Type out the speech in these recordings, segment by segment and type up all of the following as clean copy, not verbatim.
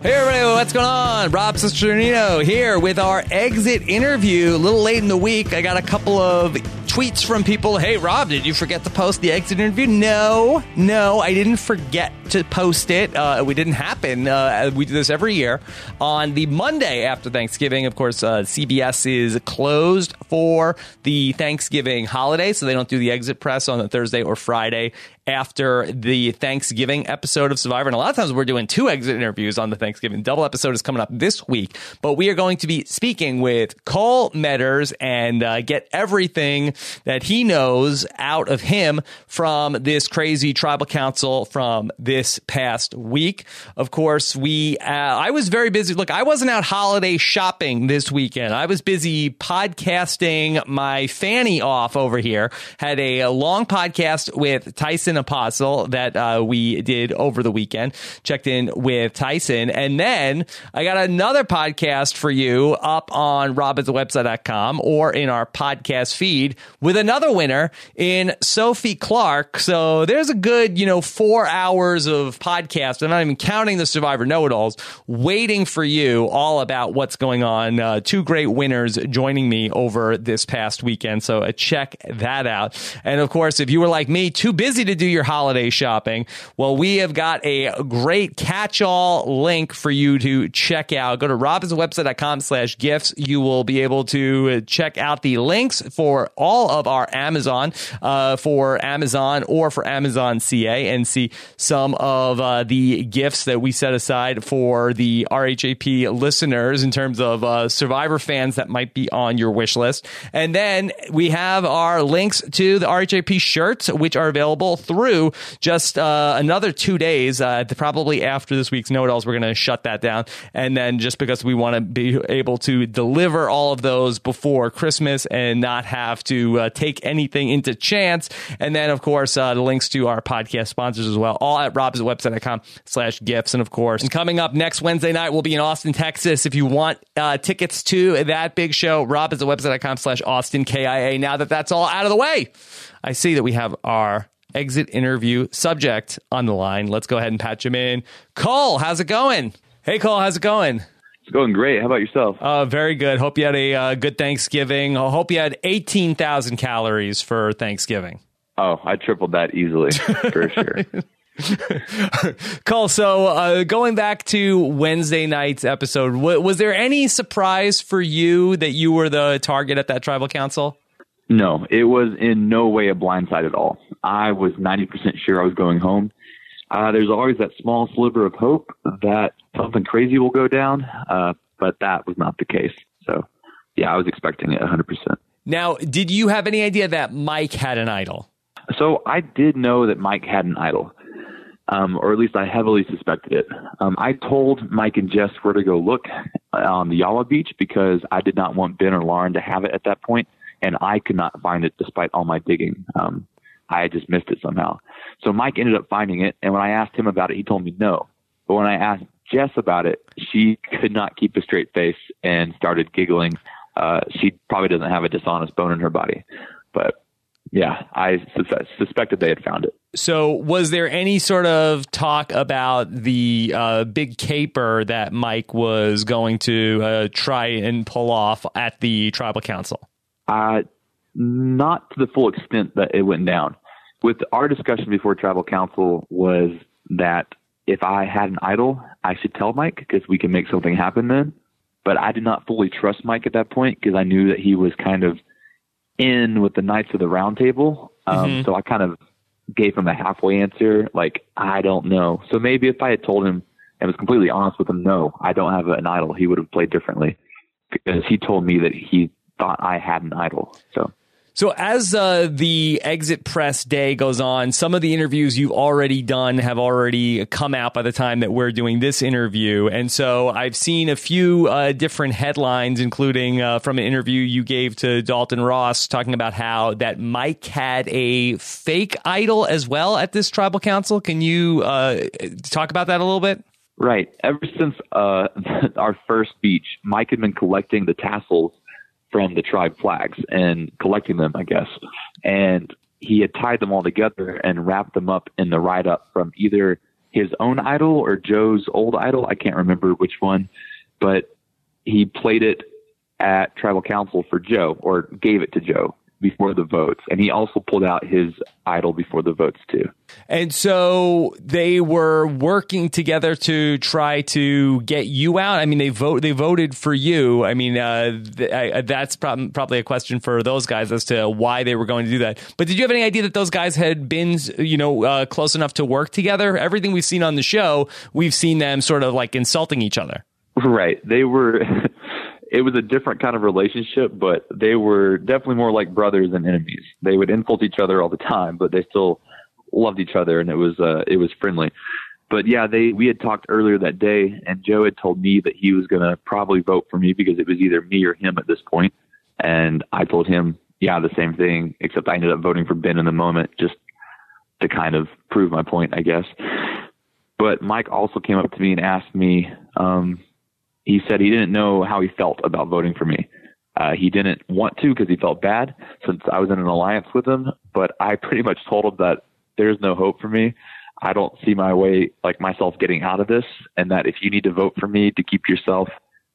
Hey everybody, what's going on? Rob Cesternino here with our exit interview. A little late in the week. I got a couple of tweets from people. Hey Rob, did you forget to post the exit interview? No, I didn't forget to post it. It didn't happen. We do this every year on the Monday after Thanksgiving. Of course, CBS is closed for the Thanksgiving holiday, so they don't do the exit press on the Thursday or Friday after the Thanksgiving episode of Survivor. And a lot of times we're doing 2 exit interviews on the Thanksgiving double episode is coming up this week. But we are going to be speaking with Cole Medders and get everything that he knows out of him from this crazy tribal council from this past week. Of course, I was very busy. Look, I wasn't out holiday shopping this weekend. I was busy podcasting my fanny off over here. Had a long podcast with Tyson Apostle that we did over the weekend. Checked in with Tyson. And then I got another podcast for you up on robinthewebsite.com or in our podcast feed with another winner in Sophie Clark. So there's a good, 4 hours of podcast. I'm not even counting the Survivor know-it-alls waiting for you all about what's going on. 2 great winners joining me over this past weekend. So check that out. And of course, if you were like me, too busy to do your holiday shopping, well, we have got a great catch-all link for you to check out. Go to robinswebsite.com/gifts. You will be able to check out the links for all of our Amazon, for Amazon or for Amazon CA, and see some of the gifts that we set aside for the RHAP listeners in terms of Survivor fans that might be on your wish list. And then we have our links to the RHAP shirts, which are available through just another 2 days. Probably after this week's know-it-alls, we're going to shut that down. And then just because we want to be able to deliver all of those before Christmas and not have to take anything into chance. And then, of course, the links to our podcast sponsors as well, all at robswebsite.com/gifts. And of course, coming up next Wednesday night, we'll be in Austin, Texas. If you want tickets to that big show, robswebsite.com/Austin KIA. Now that that's all out of the way, I see that we have our exit interview subject on the line. Let's go ahead and patch him in. Cole, how's it going? Hey, Cole, how's it going? It's going great. How about yourself? Very good. Hope you had a good Thanksgiving. I hope you had 18,000 calories for Thanksgiving. Oh, I tripled that easily, for sure. Cole, so going back to Wednesday night's episode, was there any surprise for you that you were the target at that tribal council? No, it was in no way a blindside at all. I was 90% sure I was going home. There's always that small sliver of hope that something crazy will go down, but that was not the case. So, yeah, I was expecting it 100%. Now, did you have any idea that Mike had an idol? So I did know that Mike had an idol, or at least I heavily suspected it. I told Mike and Jess where to go look on the Yawa Beach because I did not want Ben or Lauren to have it at that point, and I could not find it despite all my digging. I had just missed it somehow. So Mike ended up finding it, and when I asked him about it, he told me no. But when I asked Jess about it, she could not keep a straight face and started giggling. She probably doesn't have a dishonest bone in her body. But, yeah, I suspected they had found it. So was there any sort of talk about the big caper that Mike was going to try and pull off at the tribal council? Not to the full extent that it went down. With our discussion before tribal council was that if I had an idol, I should tell Mike because we can make something happen then. But I did not fully trust Mike at that point because I knew that he was kind of in with the Knights of the Round Table. So I kind of gave him a halfway answer, like, I don't know. So maybe if I had told him and was completely honest with him, no, I don't have an idol, he would have played differently because he told me that he thought I had an idol. So as the exit press day goes on, some of the interviews you've already done have already come out by the time that we're doing this interview. And so I've seen a few different headlines, including from an interview you gave to Dalton Ross, talking about how that Mike had a fake idol as well at this tribal council. Can you talk about that a little bit? Right. Ever since our first beach, Mike had been collecting the tassels from the tribe flags and collecting them, I guess. And he had tied them all together and wrapped them up in the write-up from either his own idol or Joe's old idol. I can't remember which one, but he played it at tribal council for Joe, or gave it to Joe before the votes. And he also pulled out his idol before the votes too. And so they were working together to try to get you out. I mean, they voted for you. I mean, that's probably a question for those guys as to why they were going to do that. But did you have any idea that those guys had been, close enough to work together? Everything we've seen on the show, we've seen them sort of like insulting each other. Right. They were, it was a different kind of relationship, but they were definitely more like brothers than enemies. They would insult each other all the time, but they still loved each other, and it was friendly. But yeah, we had talked earlier that day, and Joe had told me that he was going to probably vote for me because it was either me or him at this point. And I told him, yeah, the same thing, except I ended up voting for Ben in the moment just to kind of prove my point, I guess. But Mike also came up to me and asked me, he said he didn't know how he felt about voting for me. He didn't want to because he felt bad since I was in an alliance with him. But I pretty much told him that there's no hope for me. I don't see my way, like myself, getting out of this. And that if you need to vote for me to keep yourself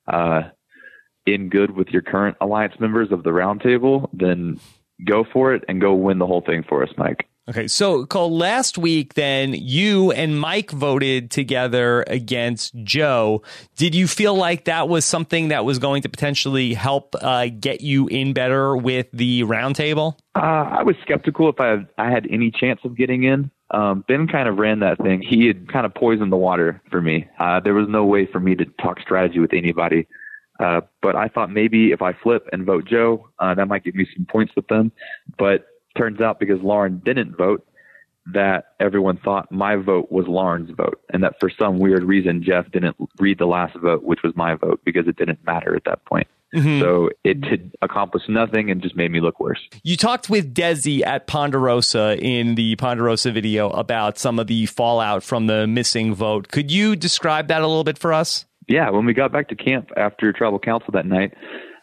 in good with your current alliance members of the round table, then go for it and go win the whole thing for us, Mike. Okay, so Cole, last week then you and Mike voted together against Joe. Did you feel like that was something that was going to potentially help get you in better with the roundtable? I was skeptical if I had any chance of getting in. Ben kind of ran that thing. He had kind of poisoned the water for me. There was no way for me to talk strategy with anybody. But I thought maybe if I flip and vote Joe, that might give me some points with them. But turns out because Lauren didn't vote, that everyone thought my vote was Lauren's vote, and that for some weird reason Jeff didn't read the last vote, which was my vote, because it didn't matter at that point. Mm-hmm. So it did accomplish nothing and just made me look worse. You talked with Desi at Ponderosa in the Ponderosa video about some of the fallout from the missing vote. Could you describe that a little bit for us? Yeah, when we got back to camp after tribal council that night,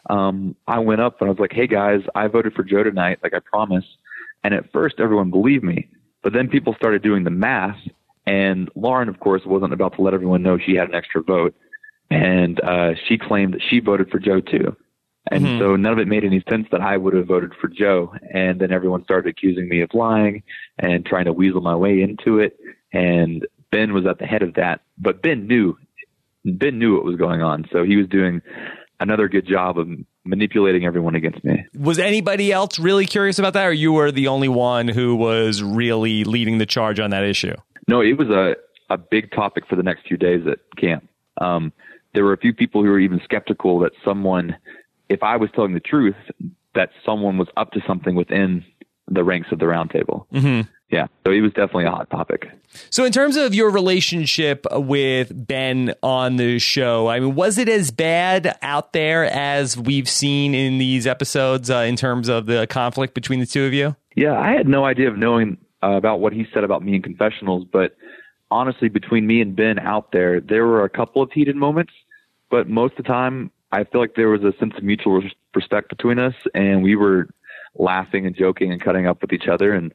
I went up and I was like, hey guys, I voted for Joe tonight, like I promised. And at first everyone believed me, but then people started doing the math, and Lauren, of course, wasn't about to let everyone know she had an extra vote. And she claimed that she voted for Joe too. And so none of it made any sense that I would have voted for Joe. And then everyone started accusing me of lying and trying to weasel my way into it. And Ben was at the head of that, but Ben knew what was going on. So he was doing another good job of manipulating everyone against me. Was anybody else really curious about that, or you were the only one who was really leading the charge on that issue? No, it was a big topic for the next few days at camp. There were a few people who were even skeptical that someone, if I was telling the truth, that someone was up to something within the ranks of the round table. Mm-hmm. Yeah, so it was definitely a hot topic. So in terms of your relationship with Ben on the show, I mean, was it as bad out there as we've seen in these episodes in terms of the conflict between the two of you? Yeah, I had no idea of knowing about what he said about me in confessionals, but honestly, between me and Ben out there were a couple of heated moments, but most of the time, I feel like there was a sense of mutual respect between us, and we were laughing and joking and cutting up with each other. And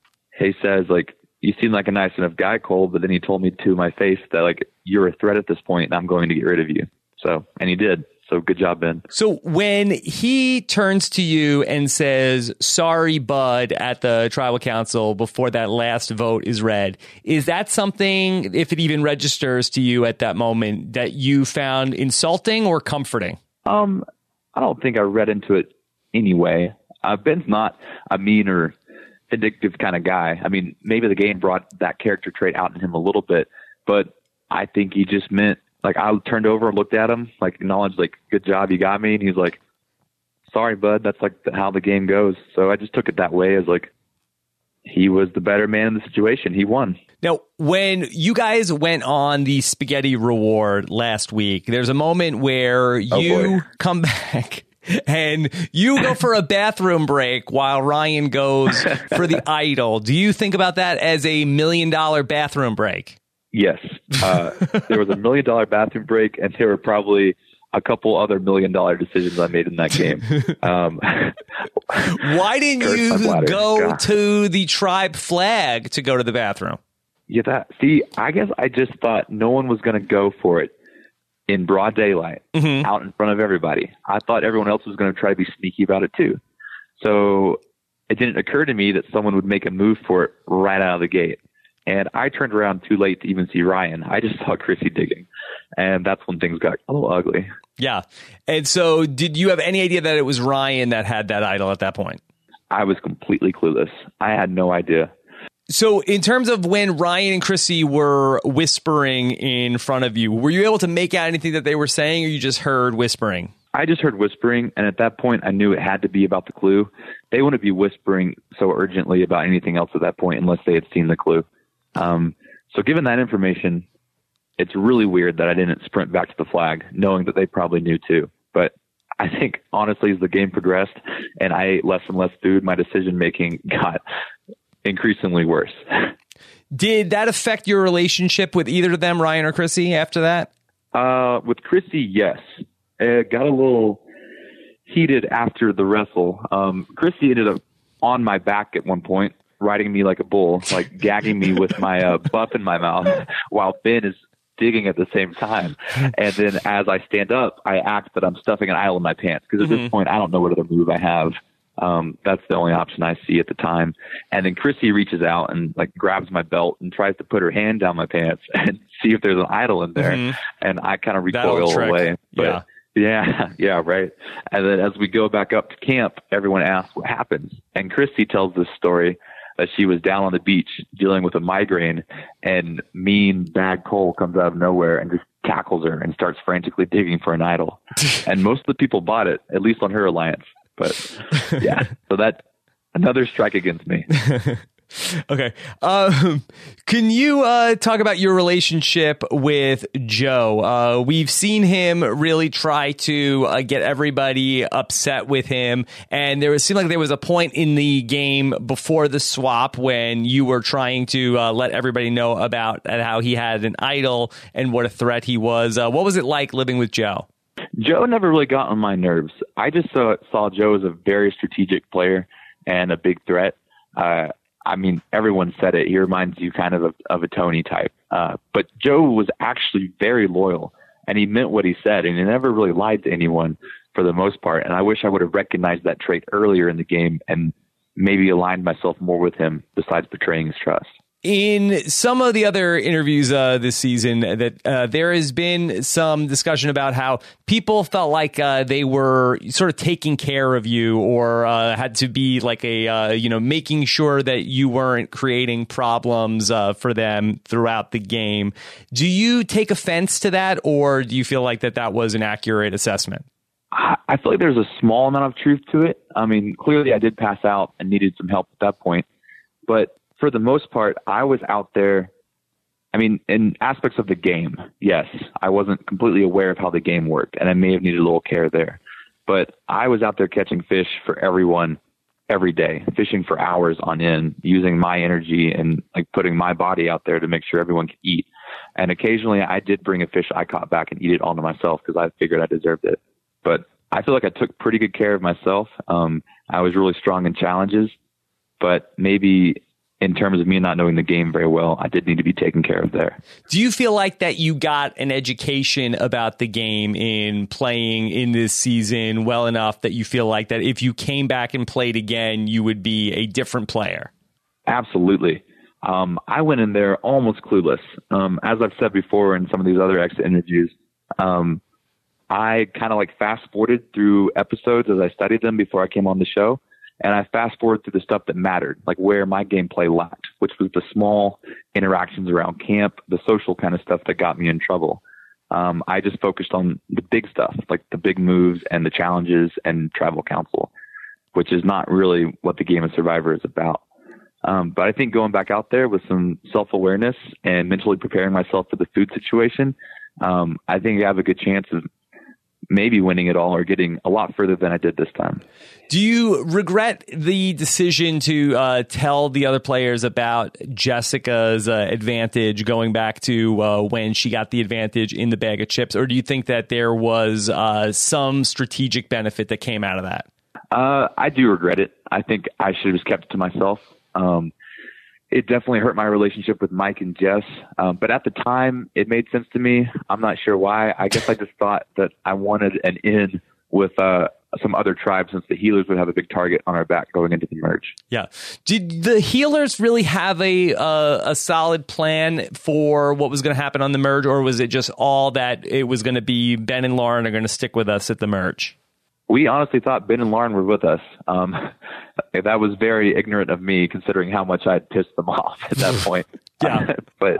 he says, like, you seem like a nice enough guy, Cole, but then he told me to my face that, like, you're a threat at this point and I'm going to get rid of you. So, and he did. So good job, Ben. So when he turns to you and says, sorry, bud, at the tribal council before that last vote is read, is that something, if it even registers to you at that moment, that you found insulting or comforting? I don't think I read into it anyway. Ben's not a mean or vindictive kind of guy. I mean, maybe the game brought that character trait out in him a little bit, but I think he just meant, like, I turned over and looked at him, like, acknowledged, like, good job, you got me. And he's like, sorry, bud, that's like how the game goes. So I just took it that way, as like, he was the better man in the situation. He won. Now, when you guys went on the spaghetti reward last week, there's a moment where you come back and you go for a bathroom break while Ryan goes for the idol. Do you think about that as a $1 million bathroom break? Yes. There was a $1 million bathroom break, and there were probably a couple other $1 million decisions I made in that game. Why didn't you go to the tribe flag to go to the bathroom? Yeah, I guess I just thought no one was going to go for it in broad daylight, out in front of everybody. I thought everyone else was going to try to be sneaky about it too. So it didn't occur to me that someone would make a move for it right out of the gate. And I turned around too late to even see Ryan. I just saw Chrissy digging. And that's when things got a little ugly. Yeah. And so did you have any idea that it was Ryan that had that idol at that point? I was completely clueless. I had no idea. So in terms of when Ryan and Chrissy were whispering in front of you, were you able to make out anything that they were saying, or you just heard whispering? I just heard whispering, and at that point, I knew it had to be about the clue. They wouldn't be whispering so urgently about anything else at that point unless they had seen the clue. So given that information, it's really weird that I didn't sprint back to the flag, knowing that they probably knew too. But I think, honestly, as the game progressed and I ate less and less food, my decision-making got increasingly worse. Did that affect your relationship with either of them, Ryan or Chrissy, after that? With Chrissy, yes. It got a little heated after the wrestle. Chrissy ended up on my back at one point, riding me like a bull, like gagging me with my buff in my mouth while Ben is digging at the same time. And then as I stand up, I act that I'm stuffing an idol in my pants, because at this point, I don't know what other move I have. That's the only option I see at the time. And then Chrissy reaches out and like grabs my belt and tries to put her hand down my pants and see if there's an idol in there. And I kind of recoil away. But yeah, right. And then as we go back up to camp, everyone asks what happens. And Chrissy tells this story that she was down on the beach dealing with a migraine, and mean Bad Cole comes out of nowhere and just tackles her and starts frantically digging for an idol. And most of the people bought it, at least on her alliance. But yeah, so that another strike against me. Okay. Can you talk about your relationship with Joe? We've seen him really try to get everybody upset with him. And seemed like there was a point in the game before the swap when you were trying to let everybody know about how he had an idol and what a threat he was. What was it like living with Joe? Joe never really got on my nerves. I just saw Joe as a very strategic player and a big threat. I mean, everyone said it. He reminds you kind of a Tony type. But Joe was actually very loyal, and he meant what he said, and he never really lied to anyone for the most part. And I wish I would have recognized that trait earlier in the game and maybe aligned myself more with him besides betraying his trust. In some of the other interviews this season, that there has been some discussion about how people felt like they were sort of taking care of you, or had to be like making sure that you weren't creating problems for them throughout the game. Do you take offense to that, or do you feel like that was an accurate assessment? I feel like there's a small amount of truth to it. I mean, clearly I did pass out and needed some help at that point, but for the most part, I was out there. I mean, in aspects of the game, yes, I wasn't completely aware of how the game worked, and I may have needed a little care there. But I was out there catching fish for everyone every day, fishing for hours on end, using my energy and like putting my body out there to make sure everyone could eat. And occasionally I did bring a fish I caught back and eat it all to myself because I figured I deserved it. But I feel like I took pretty good care of myself. I was really strong in challenges, but maybe in terms of me not knowing the game very well, I did need to be taken care of there. Do you feel like that you got an education about the game in playing in this season well enough that you feel like that if you came back and played again, you would be a different player? Absolutely. I went in there almost clueless. As I've said before in some of these other exit interviews, I kind of like fast forwarded through episodes as I studied them before I came on the show. And I fast forward through the stuff that mattered, like where my gameplay lacked, which was the small interactions around camp, the social kind of stuff that got me in trouble. I just focused on the big stuff, like the big moves and the challenges and tribal council, which is not really what the game of Survivor is about. But I think going back out there with some self-awareness and mentally preparing myself for the food situation, I think I have a good chance of maybe winning it all or getting a lot further than I did this time. Do you regret the decision to tell the other players about Jessica's advantage going back to when she got the advantage in the bag of chips? Or do you think that there was some strategic benefit that came out of that? I do regret it. I think I should have just kept it to myself. it definitely hurt my relationship with Mike and Jess. But at the time, it made sense to me. I'm not sure why. I guess I just thought that I wanted an in with some other tribes, since the healers would have a big target on our back going into the merge. Yeah. Did the healers really have a solid plan for what was going to happen on the merge, or was it just all that it was going to be Ben and Lauren are going to stick with us at the merge? We honestly thought Ben and Lauren were with us. That was very ignorant of me, considering how much I'd pissed them off at that point. Yeah. But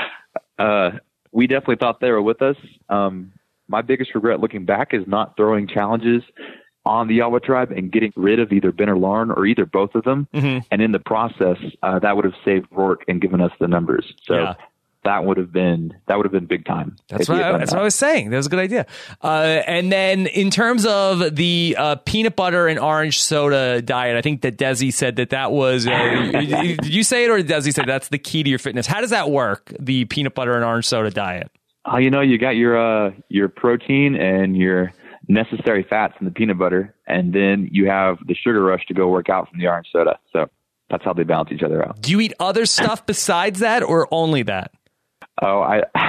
we definitely thought they were with us. My biggest regret looking back is not throwing challenges on the Yawa tribe and getting rid of either Ben or Lauren, or either both of them. Mm-hmm. And in the process, that would have saved Rourke and given us the numbers. So that would have been big time. That's what I was saying. That was a good idea. And then in terms of the peanut butter and orange soda diet, I think that Desi said that was, did you say it, or did Desi say that's the key to your fitness? How does that work, the peanut butter and orange soda diet? You got your protein and your necessary fats in the peanut butter, and then you have the sugar rush to go work out from the orange soda. So that's how they balance each other out. Do you eat other stuff besides that, or only that? Oh,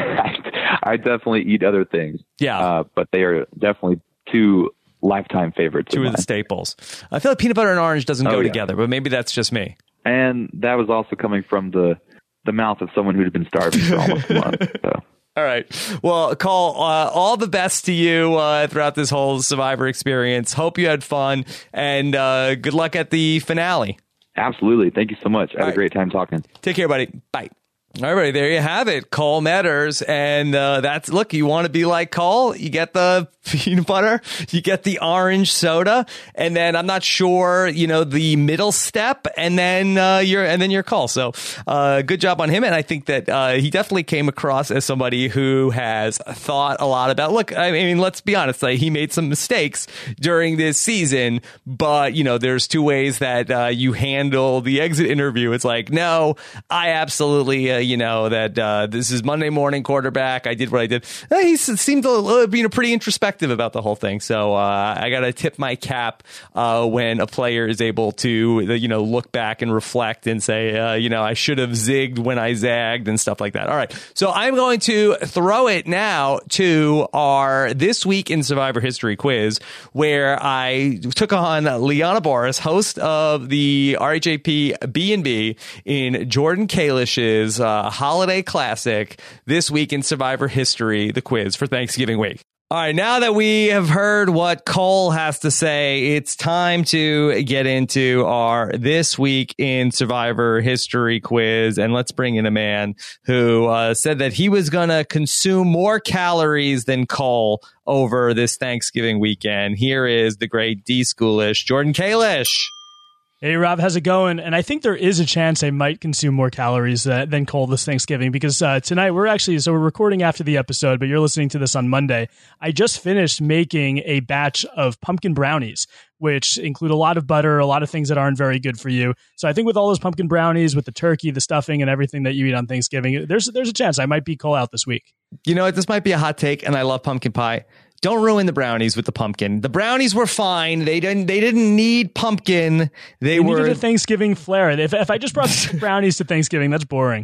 I definitely eat other things. Yeah. But they are definitely two lifetime favorites. Two of the staples. I feel like peanut butter and orange doesn't go together, but maybe that's just me. And that was also coming from the mouth of someone who'd been starving for almost a month. So. All right. Well, Cole, all the best to you throughout this whole Survivor experience. Hope you had fun, and good luck at the finale. Absolutely. Thank you so much. I had a great time talking. Take care, buddy. Bye. All right, everybody, there you have it. Cole Metters. And look, you want to be like Cole, you get the peanut butter, you get the orange soda, and then I'm not sure, the middle step, and then you're Cole. So good job on him. And I think that he definitely came across as somebody who has thought a lot about, look, I mean, let's be honest, he made some mistakes during this season, but there's two ways that you handle the exit interview. It's like, no, I absolutely that this is Monday morning quarterback. I did what I did. He seemed being pretty introspective about the whole thing. So I got to tip my cap when a player is able to, look back and reflect and say, I should have zigged when I zagged and stuff like that. All right. So I'm going to throw it now to our This Week in Survivor History quiz, where I took on Liana Boris, host of the RHAP B&B, in Jordan Kalish's holiday classic, This Week in Survivor History, the quiz for Thanksgiving week. All right, now that we have heard what Cole has to say, it's time to get into our This Week in Survivor History quiz. And let's bring in a man who said that he was going to consume more calories than Cole over this Thanksgiving weekend. Here is the great D-Schoolish, Jordan Kalish. Hey, Rob, how's it going? And I think there is a chance I might consume more calories than Cole this Thanksgiving, because tonight we're recording after the episode, but you're listening to this on Monday. I just finished making a batch of pumpkin brownies, which include a lot of butter, a lot of things that aren't very good for you. So I think with all those pumpkin brownies, with the turkey, the stuffing, and everything that you eat on Thanksgiving, there's a chance I might be Cole out this week. You know what? This might be a hot take, and I love pumpkin pie. Don't ruin the brownies with the pumpkin. The brownies were fine. They didn't need pumpkin. They needed a Thanksgiving flair. If I just brought brownies to Thanksgiving, that's boring.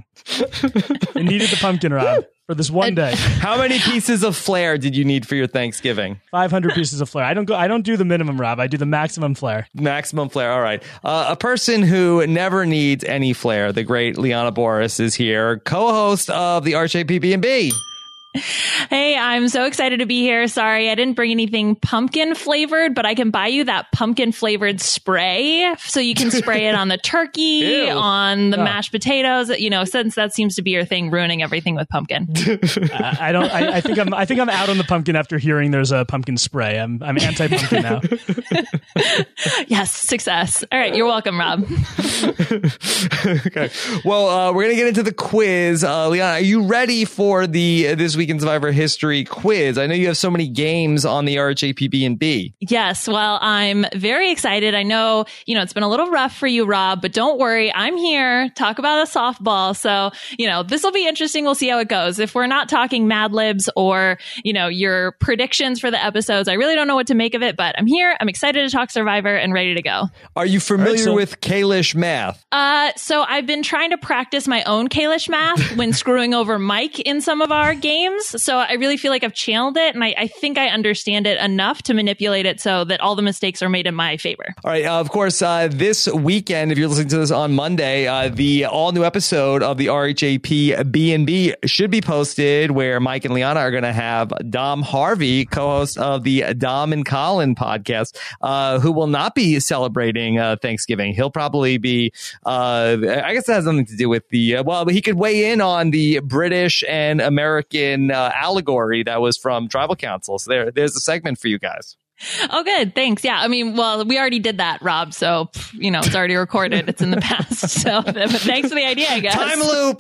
It needed the pumpkin, Rob, for this one day. How many pieces of flair did you need for your Thanksgiving? 500 pieces of flair. I don't do the minimum, Rob. I do the maximum flair. Maximum flair. All right. A person who never needs any flair, the great Liana Boris, is here, co-host of the RHAP B&B. Hey, I'm so excited to be here. Sorry, I didn't bring anything pumpkin flavored, but I can buy you that pumpkin flavored spray so you can spray it on the turkey, on the mashed potatoes. Since that seems to be your thing, ruining everything with pumpkin. I think I'm out on the pumpkin after hearing there's a pumpkin spray. I'm anti-pumpkin now. Yes, success. All right, you're welcome, Rob. Okay. Well, we're gonna get into the quiz. Liana, are you ready for the This Week Week in Survivor History quiz. I know you have so many games on the RHAP B&B. Yes. Well, I'm very excited. I know, it's been a little rough for you, Rob, but don't worry. I'm here. Talk about a softball. So, this will be interesting. We'll see how it goes. If we're not talking Mad Libs or, your predictions for the episodes, I really don't know what to make of it, but I'm here. I'm excited to talk Survivor and ready to go. Are you familiar with Kalish math? So I've been trying to practice my own Kalish math when screwing over Mike in some of our games. So I really feel like I've channeled it, and I think I understand it enough to manipulate it so that all the mistakes are made in my favor. All right. Of course, this weekend, if you're listening to this on Monday, the all new episode of the RHAP B&B should be posted, where Mike and Liana are going to have Dom Harvey, co-host of the Dom and Colin podcast, who will not be celebrating Thanksgiving. He'll probably be, I guess that has something to do with he could weigh in on the British and American allegory that was from Tribal Council. So there's a segment for you guys. Oh, good. Thanks. Yeah. I mean, well, we already did that, Rob. So, it's already recorded. It's in the past. So thanks for the idea, I guess. Time loop.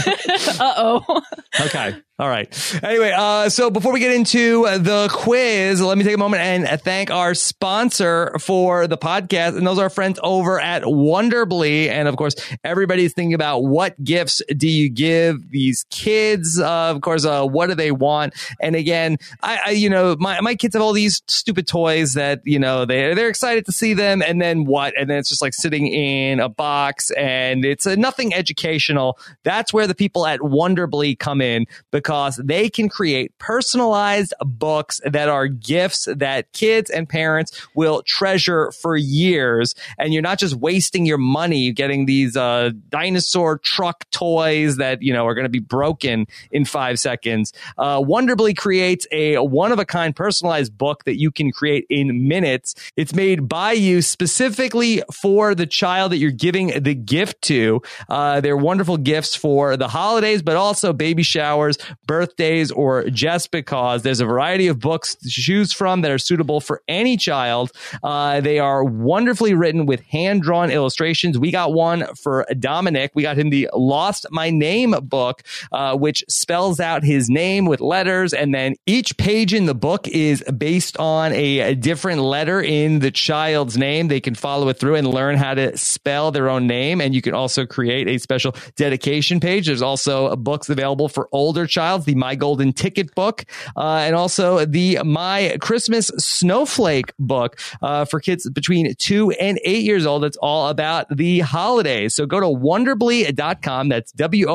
Uh-oh. Okay. All right. Anyway, so before we get into the quiz, let me take a moment and thank our sponsor for the podcast. And those are our friends over at Wonderbly. And of course, everybody's thinking about what gifts do you give these kids? Of course, what do they want? And again, my kids have all these stupid toys that, they're excited to see them. And then what? And then it's just like sitting in a box and it's nothing educational. That's where the people at Wonderbly come in, because they can create personalized books that are gifts that kids and parents will treasure for years. And you're not just wasting your money getting these dinosaur truck toys that, are going to be broken in 5 seconds. Wonderbly creates a one-of-a-kind personalized book that you can create in minutes. It's made by you specifically for the child that you're giving the gift to. They're wonderful gifts for the holidays, but also baby showers, birthdays, or just because. There's a variety of books to choose from that are suitable for any child. They are wonderfully written with hand-drawn illustrations. We got one for Dominic. We got him the Lost My Name book, which spells out his name with letters, and then each page in the book is based on a different letter in the child's name. They can follow it through and learn how to spell their own name, and you can also create a special dedication page. There's also books available for older child, the My Golden Ticket book, and also the My Christmas Snowflake book for kids between 2 and 8 years old. It's all about the holidays. So go to Wonderbly.com. That's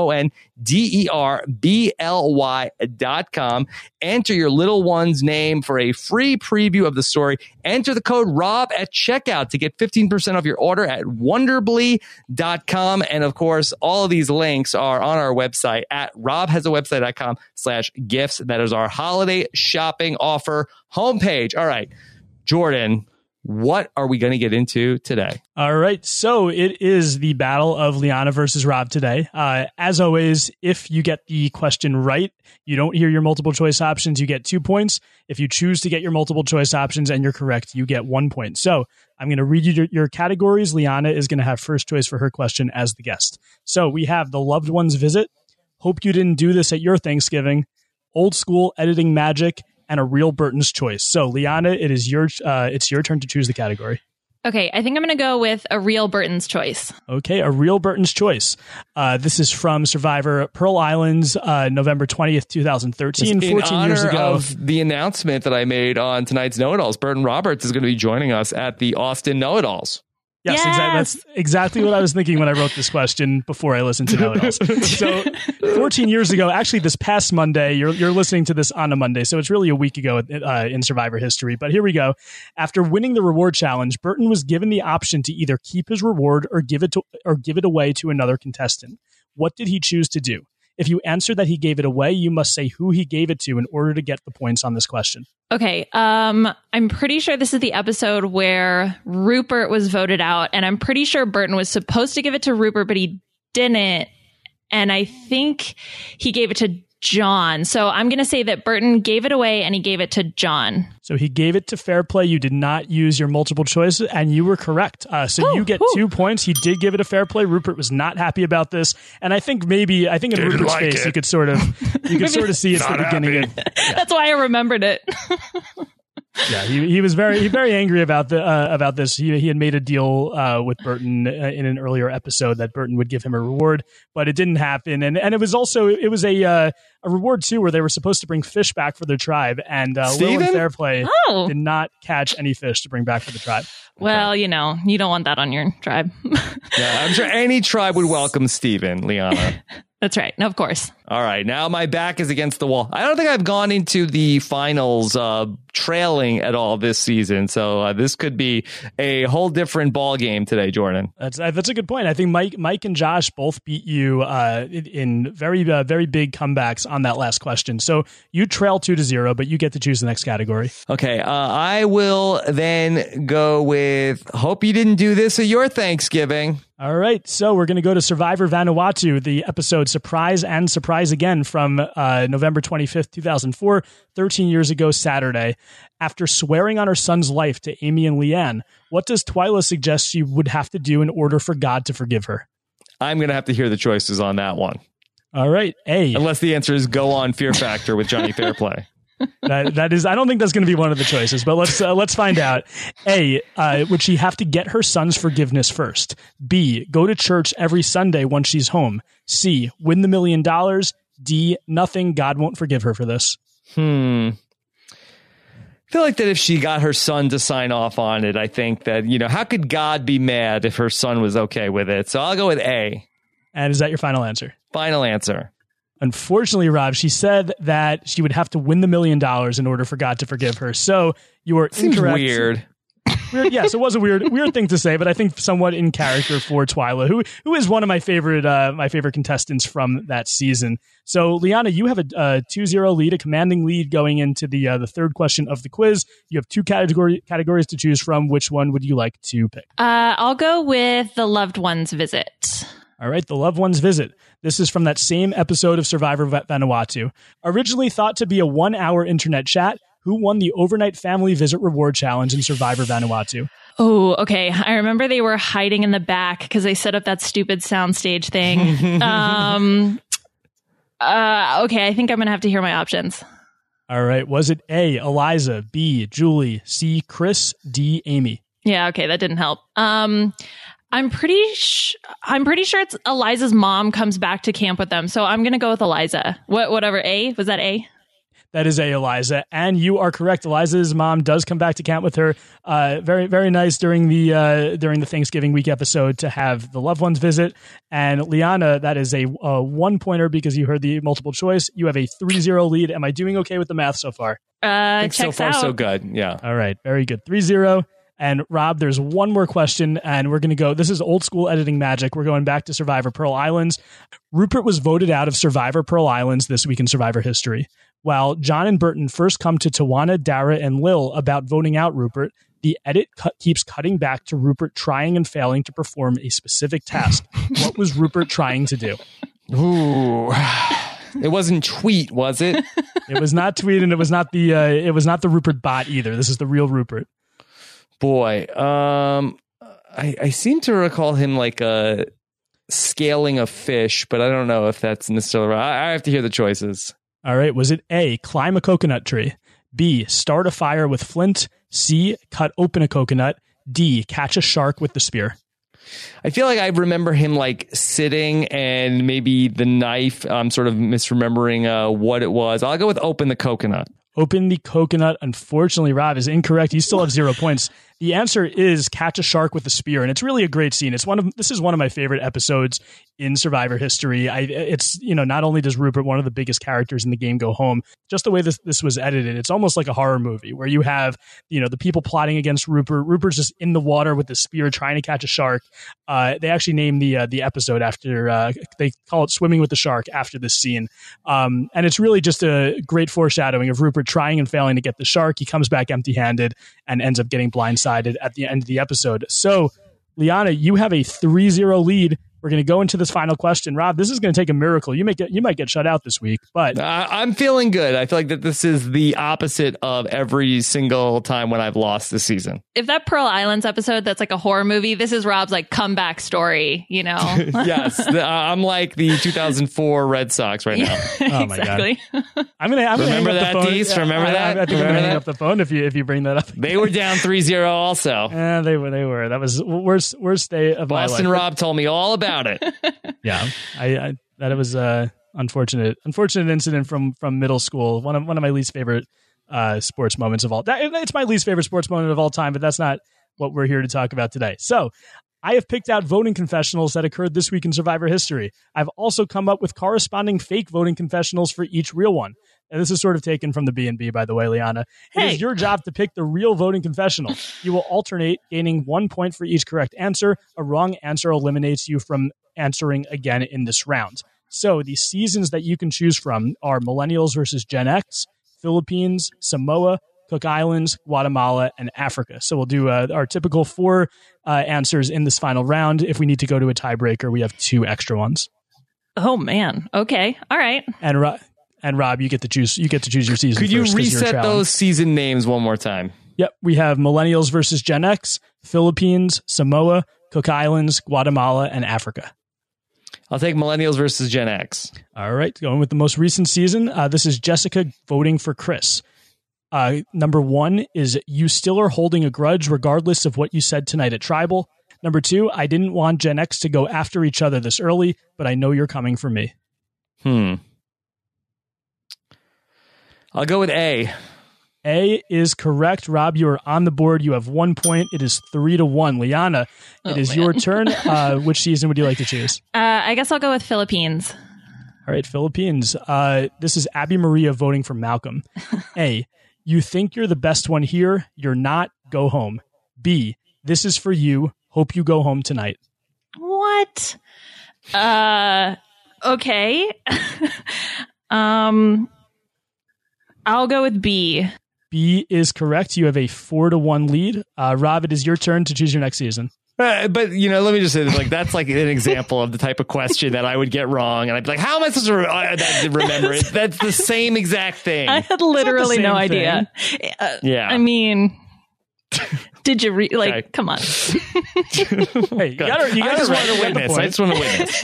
WONDERBLY.com. Enter your little one's name for a free preview of the story. Enter the code ROB at checkout to get 15% off your order at Wonderbly.com. And of course, all of these links are on our website at robhasawebsite.com/gifts. That is our holiday shopping offer homepage. All right, Jordan, what are we going to get into today? All right. So it is the battle of Liana versus Rob today. As always, if you get the question right, you don't hear your multiple choice options, you get 2 points. If you choose to get your multiple choice options and you're correct, you get 1 point. So I'm going to read you your categories. Liana is going to have first choice for her question as the guest. So we have the loved one's visit, hope you didn't do this at your Thanksgiving, old school editing magic, and a real Burton's choice. So, Liana, it's your turn to choose the category. Okay, I think I'm going to go with a real Burton's choice. Okay, a real Burton's choice. This is from Survivor Pearl Islands, November 20th, 2013, 14 years ago. Of the announcement that I made on tonight's Know-It-Alls, Burton Roberts is going to be joining us at the Austin Know-It-Alls. Yes, exactly. That's exactly what I was thinking when I wrote this question before I listened to Know-It-Alls. So 14 years ago, actually this past Monday, you're listening to this on a Monday, so it's really a week ago in Survivor history. But here we go. After winning the reward challenge, Burton was given the option to either keep his reward or give it away to another contestant. What did he choose to do? If you answer that he gave it away, you must say who he gave it to in order to get the points on this question. Okay. I'm pretty sure this is the episode where Rupert was voted out, and I'm pretty sure Burton was supposed to give it to Rupert, but he didn't. And I think he gave it to John. So I'm going to say that Burton gave it away and he gave it to John. So he gave it to Fair Play. You did not use your multiple choice, and you were correct. So you get 2 points. He did give it a Fair Play. Rupert was not happy about this, and I think in Rupert's face you could sort of see it's the beginning of. Yeah. That's why I remembered it. Yeah, he was very angry about this. He had made a deal with Burton in an earlier episode that Burton would give him a reward, but it didn't happen. And it was a reward too, where they were supposed to bring fish back for their tribe, and Lil and Fairplay did not catch any fish to bring back for the tribe. Well, you don't want that on your tribe. Yeah, I'm sure any tribe would welcome Steven, Liana. That's right. No, of course. All right. Now my back is against the wall. I don't think I've gone into the finals trailing at all this season. So this could be a whole different ball game today, Jordan. That's a good point. I think Mike and Josh both beat you in very big comebacks on that last question. So you trail 2-0, but you get to choose the next category. Okay. I will then go with hope you didn't do this at your Thanksgiving. All right, so we're going to go to Survivor Vanuatu, the episode Surprise and Surprise Again from November 25th, 2004, 13 years ago Saturday. After swearing on her son's life to Amy and Leanne, what does Twyla suggest she would have to do in order for God to forgive her? I'm going to have to hear the choices on that one. All right, A. Unless the answer is go on Fear Factor with Johnny Fairplay. That is, I don't think that's going to be one of the choices, but let's find out. A, would she have to get her son's forgiveness first? B, go to church every Sunday once she's home? C, win the $1 million? D, nothing. God won't forgive her for this. I feel like that if she got her son to sign off on it, I think that, how could God be mad if her son was okay with it? So I'll go with A. And is that your final answer? Final answer. Unfortunately, Rob, she said that she would have to win the $1 million in order for God to forgive her. So you were Seems incorrect. Weird. Yes, it was a weird thing to say, but I think somewhat in character for Twyla, who is one of my favorite contestants from that season. So, Liana, you have a 2-0 lead, a commanding lead going into the third question of the quiz. You have 2 categories to choose from. Which one would you like to pick? I'll go with the loved ones visit. All right, the loved ones visit. This is from that same episode of Survivor Vanuatu. Originally thought to be a 1-hour internet chat, who won the overnight family visit reward challenge in Survivor Vanuatu? Oh, okay. I remember they were hiding in the back because they set up that stupid soundstage thing. Okay, I think I'm going to have to hear my options. All right. Was it A, Eliza, B, Julie, C, Chris, D, Amy? Yeah, okay, that didn't help. I'm pretty sure it's Eliza's mom comes back to camp with them. So I'm going to go with Eliza. Whatever. A? Was that A? That is A, Eliza. And you are correct. Eliza's mom does come back to camp with her. Very, very nice during the Thanksgiving week episode to have the loved ones visit. And Liana, that is a 1-pointer because you heard the multiple choice. You have a 3-0 lead. Am I doing okay with the math so far? I think so far, out. so good. Yeah. All right. Very good. 3-0. And Rob, there's one more question, and we're going to go. This is old school editing magic. We're going back to Survivor Pearl Islands. Rupert was voted out of Survivor Pearl Islands this week in Survivor history. While John and Burton first come to Tawana, Dara, and Lil about voting out Rupert, the edit keeps cutting back to Rupert trying and failing to perform a specific task. What was Rupert trying to do? Ooh. It wasn't tweet, was it? It was not tweet, and it was not the Rupert bot either. This is the real Rupert. Boy, I seem to recall him like scaling a fish, but I don't know if that's necessarily right. I have to hear the choices. All right. Was it A, climb a coconut tree? B, start a fire with flint? C, cut open a coconut? D, catch a shark with the spear? I feel like I remember him like sitting and maybe the knife. I'm sort of misremembering what it was. I'll go with open the coconut. Open the coconut. Unfortunately, Rob is incorrect. You still have 0 points. The answer is catch a shark with a spear, and it's really a great scene. This is one of my favorite episodes in Survivor history. It's not only does Rupert, one of the biggest characters in the game, go home, just the way this was edited, it's almost like a horror movie where you have the people plotting against Rupert. Rupert's just in the water with the spear trying to catch a shark. They actually named the episode after they call it "Swimming with the Shark" after this scene, and it's really just a great foreshadowing of Rupert trying and failing to get the shark. He comes back empty-handed and ends up getting blindsided at the end of the episode. So, Liana, you have a 3-0 lead. We're going to go into this final question. Rob, this is going to take a miracle. You might get shut out this week, but I'm feeling good. I feel like that this is the opposite of every single time when I've lost this season. If that Pearl Islands episode, that's like a horror movie, this is Rob's like comeback story, you know? Yes. I'm like the 2004 Red Sox right now. Oh my exactly. God. I'm gonna remember hang up that, the phone. Dees? Remember that? I think I'm going to hang up the phone if you bring that up. They were down 3-0 also. Yeah, they were. That was worst day of my life. Boston Rob told me all about it. Yeah, that it was a unfortunate incident from middle school. One of my least favorite sports moments of all. It's my least favorite sports moment of all time, but that's not what we're here to talk about today. So, I have picked out voting confessionals that occurred this week in Survivor history. I've also come up with corresponding fake voting confessionals for each real one. And this is sort of taken from the B&B, by the way, Liana. It is your job to pick the real voting confessional. You will alternate, gaining 1 point for each correct answer. A wrong answer eliminates you from answering again in this round. So the seasons that you can choose from are Millennials versus Gen X, Philippines, Samoa, Cook Islands, Guatemala, and Africa. So we'll do our typical 4 answers in this final round. If we need to go to a tiebreaker, we have 2 extra ones. Oh man. Okay. All right. And Rob, you get to choose. You get to choose your season. Could you reset those season names one more time? Yep, we have Millennials versus Gen X, Philippines, Samoa, Cook Islands, Guatemala, and Africa. I'll take Millennials versus Gen X. All right, going with the most recent season. This is Jessica voting for Chris. Number 1 is you still are holding a grudge regardless of what you said tonight at Tribal. Number 2, I didn't want Gen X to go after each other this early, but I know you're coming for me. I'll go with A. A is correct. Rob, you are on the board. You have 1 point. It is 3-1. Liana, it is your turn. Which season would you like to choose? I guess I'll go with Philippines. All right, Philippines. This is Abby Maria voting for Malcolm. A, you think you're the best one here. You're not. Go home. B, this is for you. Hope you go home tonight. What? Okay. I'll go with B. B is correct. You have a 4-1 lead. Rob, it is your turn to choose your next season. But, you know, let me just say this, like, that's like an example of the type of question that I would get wrong. And I'd be like, how am I supposed to remember it? That's the same exact thing. I had literally no idea. Yeah. I mean, did you Okay. Come on. Hey, you gotta I just want to witness. I just want to witness.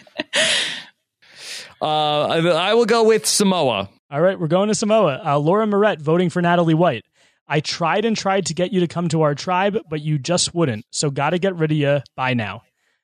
I will go with Samoa. All right, we're going to Samoa. Laura Moret voting for Natalie White. I tried to get you to come to our tribe, but you just wouldn't. So gotta get rid of you. Bye now.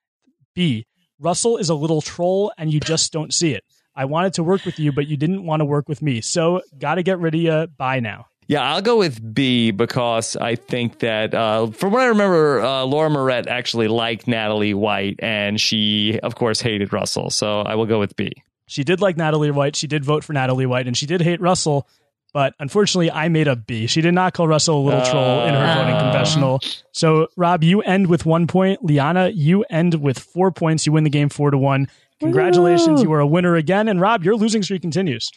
B, Russell is a little troll and you just don't see it. I wanted to work with you, but you didn't want to work with me. So gotta get rid of you. Bye now. Yeah, I'll go with B because I think that, from what I remember, Laura Moret actually liked Natalie White, and she, of course, hated Russell. So I will go with B. She did like Natalie White. She did vote for Natalie White, and she did hate Russell. But unfortunately, I made up B. She did not call Russell a little troll in her voting confessional. So, Rob, you end with 1 point. Liana, you end with 4 points. You win the game 4-1. Congratulations. You are a winner again. And, Rob, your losing streak continues.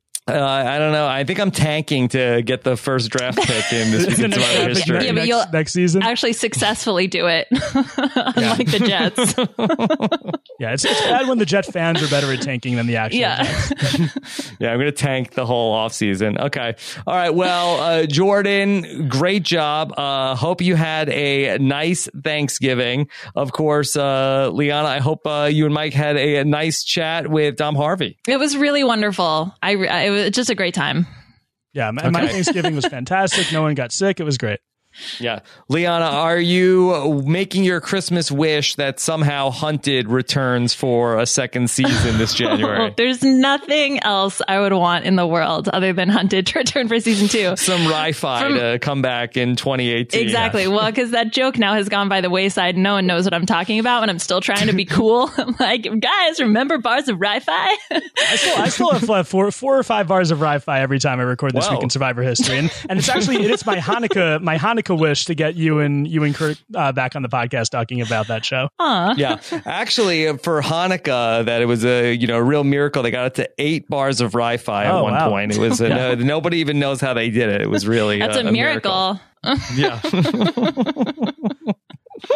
I don't know. I think I'm tanking to get the first draft pick in this week's Survivor history. Yeah, but you'll next season actually successfully do it, unlike the Jets. Yeah, it's bad when the Jet fans are better at tanking than the actual Jets. Yeah, I'm going to tank the whole offseason. Okay. All right. Well, Jordan, great job. Hope you had a nice Thanksgiving. Of course, Liana, I hope you and Mike had a nice chat with Dom Harvey. It was really wonderful. It was just a great time. Yeah, my Thanksgiving was fantastic. No one got sick. It was great. Yeah. Liana, are you making your Christmas wish that somehow Hunted returns for a second season this January? There's nothing else I would want in the world other than Hunted to return for season 2. Some Ri-Fi to come back in 2018. Exactly. Yeah. Well, because that joke now has gone by the wayside. No one knows what I'm talking about, and I'm still trying to be cool. I'm like, guys, remember bars of Ri-Fi? I still have 4 or 5 bars of Ri-Fi every time I record this week in Survivor history, and it's actually my Hanukkah wish to get you and Kurt back on the podcast talking about that show. Yeah, actually, for Hanukkah, that it was a real miracle. They got it to 8 bars of Ri-Fi at one point. It was nobody even knows how they did it. It was really that's a miracle. Yeah.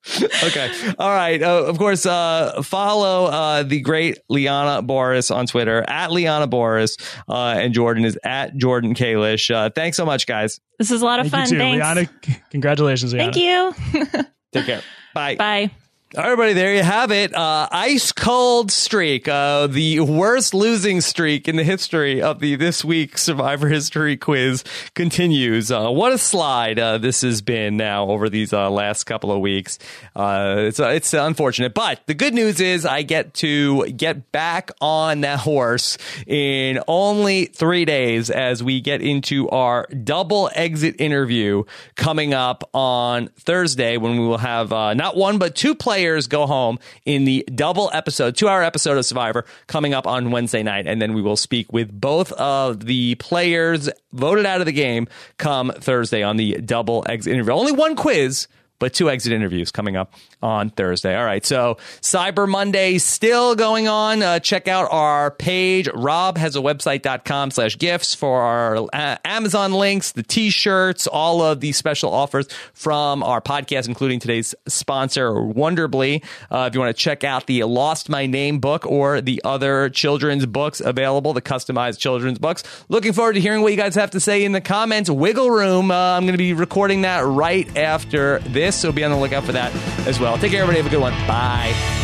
Okay. All right. Of course, follow the great Liana Boris on Twitter at Liana Boris, and Jordan is at Jordan Kalish. Thanks so much, guys. This is a lot of fun. Thanks. Liana, congratulations, Liana. Thank you. Take care. Bye. Bye. All right, everybody, there you have it. Ice cold streak, the worst losing streak in the history of the This Week Survivor History Quiz continues. What a slide this has been now over these last couple of weeks. It's unfortunate, but the good news is I get to get back on that horse in only 3 days as we get into our double exit interview coming up on Thursday, when we will have not one but two players go home in the double episode, 2-hour episode of Survivor coming up on Wednesday night. And then we will speak with both of the players voted out of the game come Thursday on the double exit interview. Only one quiz, but 2 exit interviews coming up on Thursday. All right, so Cyber Monday still going on. Check out our page. Rob has a website.com/gifts for our Amazon links, the t-shirts, all of the special offers from our podcast, including today's sponsor, Wonderbly. If you want to check out the Lost My Name book or the other children's books available, the customized children's books. Looking forward to hearing what you guys have to say in the comments. Wiggle Room, I'm going to be recording that right after this, so be on the lookout for that as well. Take care, everybody. Have a good one. Bye.